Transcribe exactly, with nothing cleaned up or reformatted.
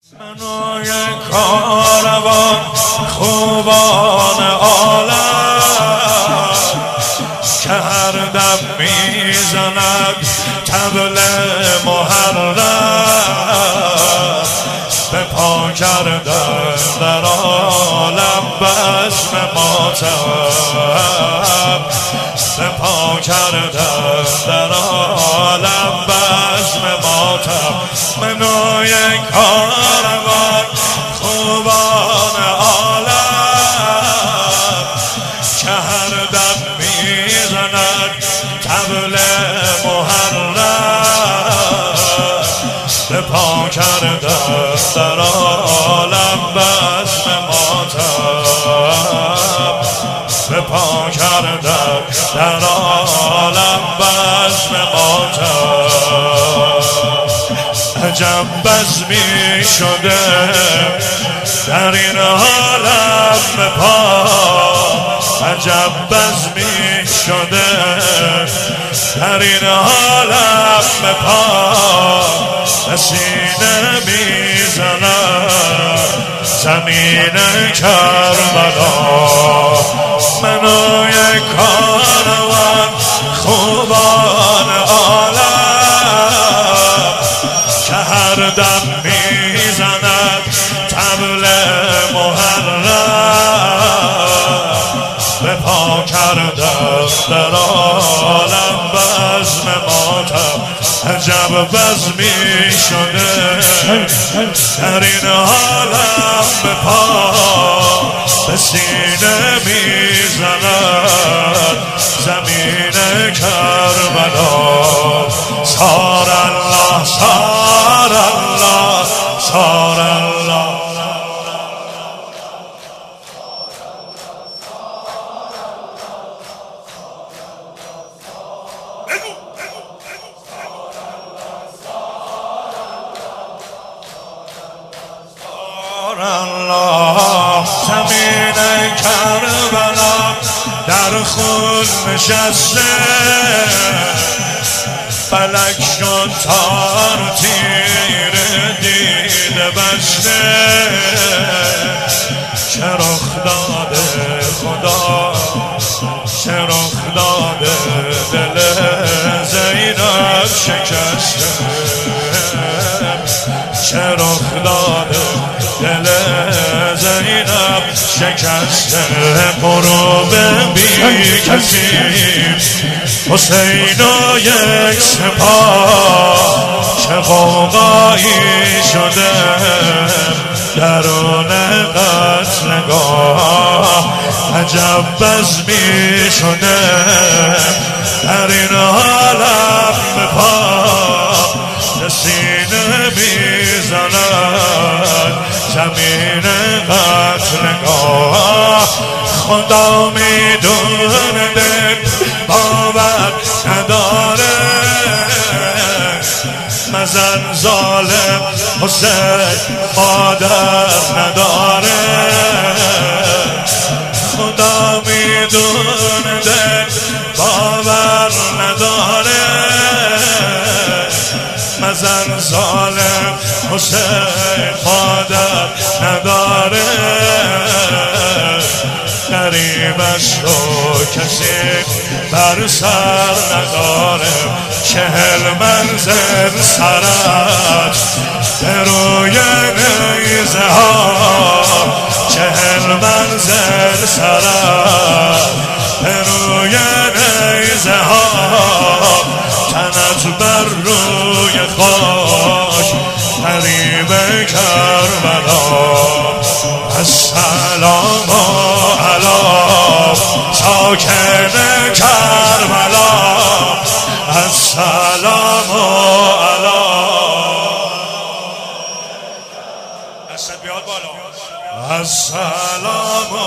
منو یک کاروان خوبان عالم که هر دم میزند طبل محرم به پا کردن در عالم بزم ماتم به پا کردن در عالم بزم ماتم منو یک کاروان خوبان عالم که هر دم میزند طبل محرم به پا کردن در عالم بزم ماتم به پا کردن در عالم بزم ماتم عجب بزمی شده در این عالم به پا عجب بزمی شده در این عالم به پا به سینه میزند زمین کربلا منو یک کاروان خوبان عالم که هر دم میزند طبل محرم به پا کردن در عالم بزم ماتم عجب بزمی شده در این عالم به پا به سینه میزند زمین کربلا سار الله سار الله سار الله الله زمین کربلا در خون نشسته فلک شد تار تیر دیده بسته چه رخ داده خدا چه رخ داده دل زینب شکسته چه رخ داده دل زینب شکسته برو ببین کسی حسین و یک سپاه چه غوغایی شده درون قتلگاه عجب بزمی شده در این عالم به پا به سینه میزند زمین قتلگاه خدا میدونه دل باور نداره مزن ظالم حسین مادر نداره خدا میدونه دل باور نداره مزن ظالم حسین مادر نداره غریبش رو کسی بر سر نداره چهل منزل سرت به روی نیزه ها چهل منزل سرت به روی نیزه ها تنت بر روی خاک غریب کربلا السلام علی ساکن کربلا السلام علی دست بیاد بالا السلام